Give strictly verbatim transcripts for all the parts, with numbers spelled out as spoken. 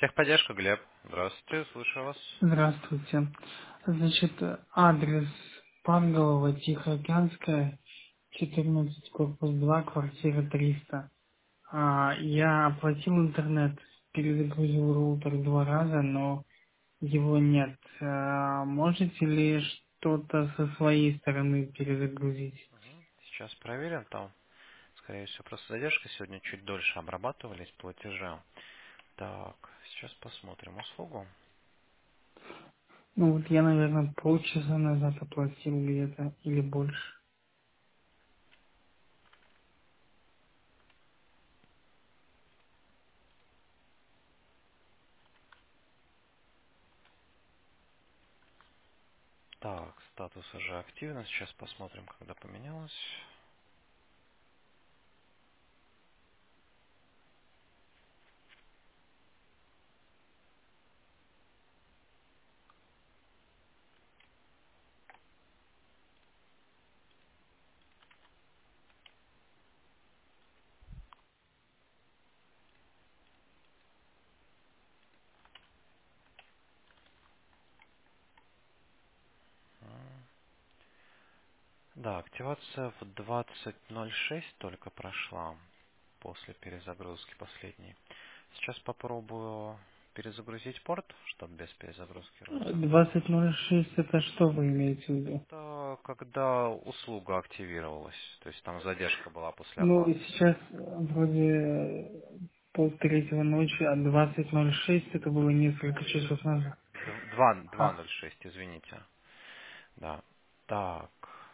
Техподдержка, Глеб. Здравствуйте, слушаю вас. Здравствуйте. Значит, адрес Панголова, Тихоокеанская, четырнадцать, корпус два, квартира триста. А, я оплатил интернет, перезагрузил роутер два раза, но его нет. А, можете ли что-то со своей стороны перезагрузить? Мгм. Сейчас проверим там. Скорее всего, просто задержка. Сегодня чуть дольше обрабатывались платежи. Так, сейчас посмотрим услугу. Ну вот я, наверное, полчаса назад оплатил где-то или больше. Так, статус уже активно. Сейчас посмотрим, когда поменялось. М. Да, активация в двадцать ноль шесть только прошла после перезагрузки последней. Сейчас попробую перезагрузить порт, чтобы без перезагрузки роутера. двадцать ноль шесть это что вы имеете в виду? Это когда услуга активировалась, то есть там задержка была после Ну, и оплаты. сейчас э, вроде э, полтретьего ночи, а двадцать ноль шесть это было несколько часов назад. Два, два А, ноль шесть, извините. Да. Так.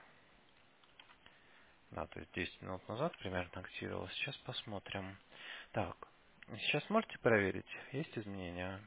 Да, то есть десять минут назад примерно активировалась. Сейчас посмотрим. Так. Сейчас можете проверить, есть изменения?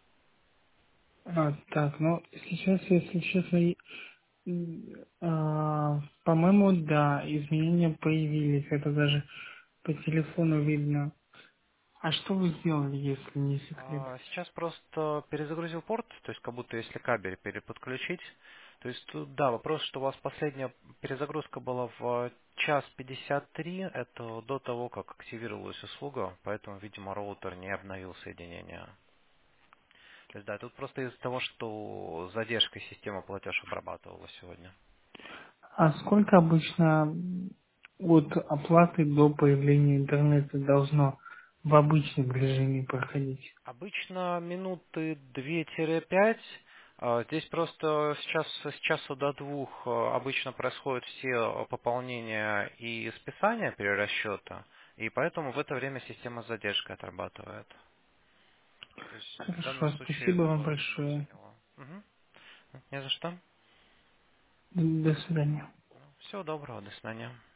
а, так, ну, сейчас, если честно, и- м, а, по-моему, да, изменения появились, это даже по телефону видно. А что вы сделали, если не секрет? А, Сейчас просто перезагрузил порт, то есть как будто если кабель переподключить. То есть тут, да, вопрос, что у вас последняя перезагрузка была в час пятьдесят три, это до того, как активировалась услуга, поэтому, видимо, роутер не обновил соединение. То есть, да, тут просто из-за того, что задержкой система платеж обрабатывала сегодня. А сколько обычно м, от оплаты до появления интернета должно в обычном режиме проходить? Обычно минуты две-пять. А, Здесь просто сейчас с часу до двух а, обычно происходят все пополнения и списания перерасчета, и поэтому в это время система с задержкой отрабатывает. То есть в данном Хорошо, случае спасибо вам полностью не большое. заняло. Мгм. Не за что. До до свидания. Всего доброго, до свидания.